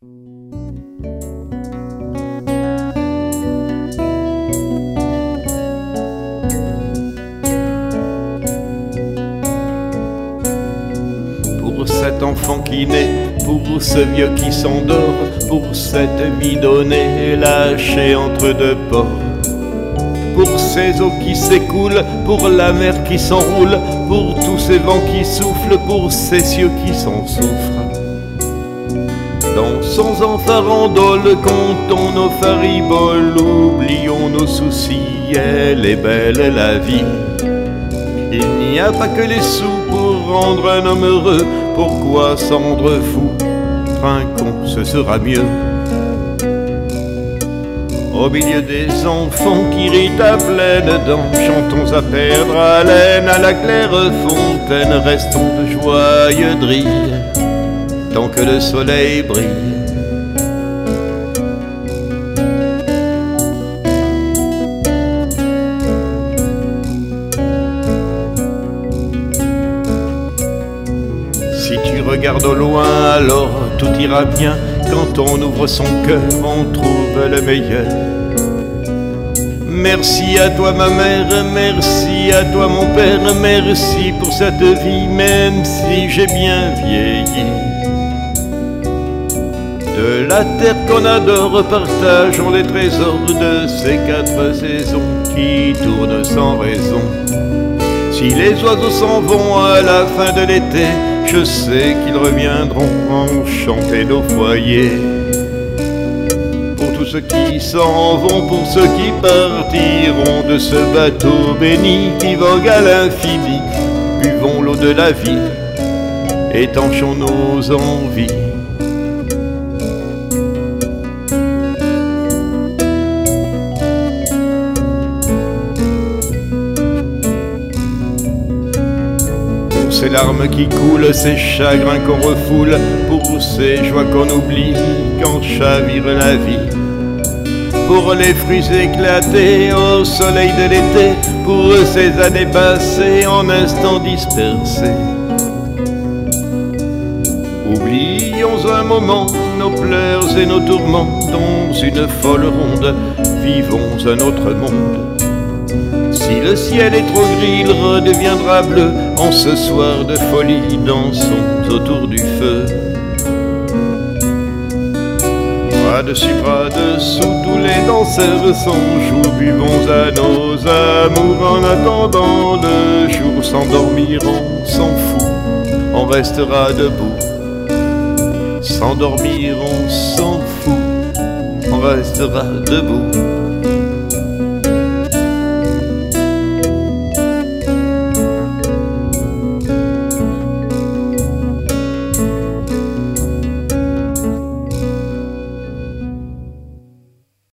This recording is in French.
Pour cet enfant qui naît, pour ce vieux qui s'endort, pour cette vie donnée, lâchée entre deux ports, pour ces eaux qui s'écoulent, pour la mer qui s'enroule, pour tous ces vents qui soufflent, pour ces cieux qui s'en souffrent. Dansons en farandole, comptons nos fariboles, oublions nos soucis, elle est belle la vie. Il n'y a pas que les sous pour rendre un homme heureux, pourquoi se rendre fou? Trinquons, ce sera mieux. Au milieu des enfants qui rient à pleines dents, chantons à perdre haleine à la claire fontaine, restons de joyeux drilles tant que le soleil brille. Si tu regardes au loin, alors tout ira bien. Quand on ouvre son cœur, on trouve le meilleur. Merci à toi ma mère, merci à toi mon père, merci pour cette vie, même si j'ai bien vieilli. De la terre qu'on adore, partageons les trésors de ces quatre saisons qui tournent sans raison. Si les oiseaux s'en vont à la fin de l'été, je sais qu'ils reviendront enchanter nos foyers. Pour tous ceux qui s'en vont, pour ceux qui partiront de ce bateau béni qui vogue à l'infini, buvons l'eau de la vie, étanchons nos envies. Ces larmes qui coulent, ces chagrins qu'on refoule, pour ces joies qu'on oublie quand chavire la vie, pour les fruits éclatés au soleil de l'été, pour ces années passées en instants dispersés. Oublions un moment nos pleurs et nos tourments, dans une folle ronde, vivons un autre monde. Si le ciel est trop gris, il redeviendra bleu. En ce soir de folie, dansons autour du feu. Bras dessus, bras dessous, tous les danseurs s'en jouent. Buvons à nos amours en attendant le jour. S'endormir, on s'en fout, on restera debout. S'endormir, on s'en fout, on restera debout.